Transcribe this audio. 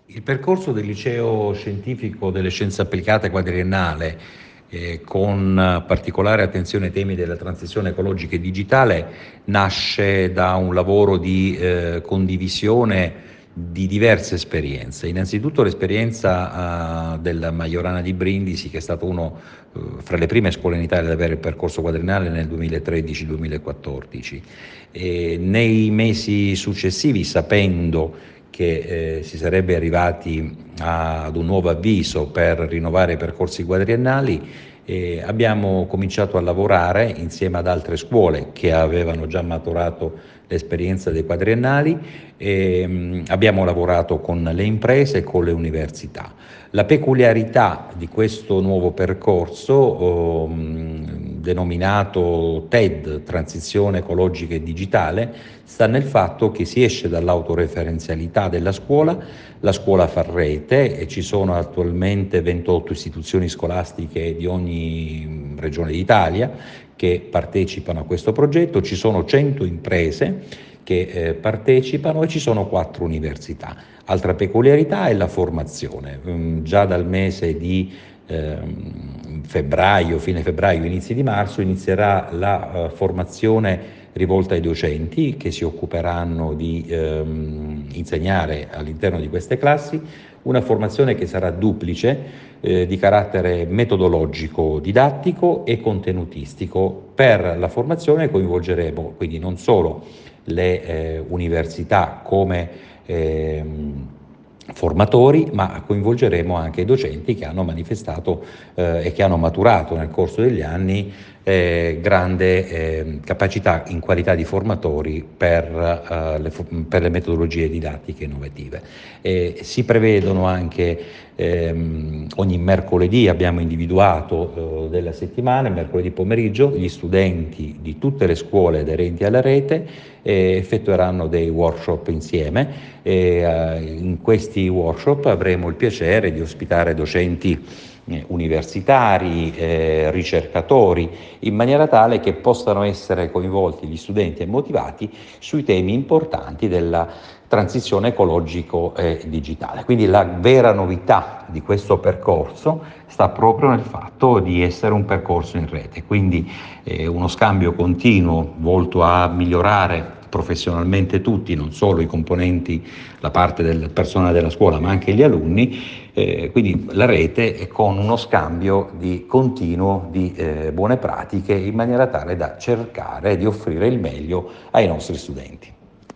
Il percorso del liceo scientifico delle scienze applicate quadriennale, con particolare attenzione ai temi della transizione ecologica e digitale, nasce da un lavoro di condivisione di diverse esperienze. Innanzitutto l'esperienza della Majorana di Brindisi, che è stato uno fra le prime scuole in Italia ad avere il percorso quadriennale nel 2013-2014. Nei mesi successivi, sapendo che si sarebbe arrivati ad un nuovo avviso per rinnovare i percorsi quadriennali, abbiamo cominciato a lavorare insieme ad altre scuole che avevano già maturato l'esperienza dei quadriennali e abbiamo lavorato con le imprese e con le università. La peculiarità di questo nuovo percorso, denominato TED, Transizione Ecologica e Digitale, sta nel fatto che si esce dall'autoreferenzialità della scuola, la scuola fa rete e ci sono attualmente 28 istituzioni scolastiche di ogni regione d'Italia che partecipano a questo progetto, ci sono 100 imprese che partecipano e ci sono 4 università. Altra peculiarità è la formazione. Già dal mese di febbraio, fine febbraio, inizi di marzo, inizierà la formazione rivolta ai docenti che si occuperanno di insegnare all'interno di queste classi, una formazione che sarà duplice, di carattere metodologico, didattico e contenutistico. Per la formazione coinvolgeremo quindi non solo le università come formatori, ma coinvolgeremo anche i docenti che hanno manifestato e che hanno maturato nel corso degli anni grande capacità in qualità di formatori per le metodologie didattiche innovative. Si prevedono anche ogni mercoledì, abbiamo individuato della settimana, il mercoledì pomeriggio, gli studenti di tutte le scuole aderenti alla rete effettueranno dei workshop insieme e in questi workshop avremo il piacere di ospitare docenti universitari, ricercatori, in maniera tale che possano essere coinvolti gli studenti e motivati sui temi importanti della transizione ecologico e digitale. Quindi la vera novità di questo percorso sta proprio nel fatto di essere un percorso in rete, quindi uno scambio continuo volto a migliorare professionalmente tutti, non solo i componenti, la parte del personale della scuola, ma anche gli alunni, quindi la rete è con uno scambio di continuo di buone pratiche in maniera tale da cercare di offrire il meglio ai nostri studenti.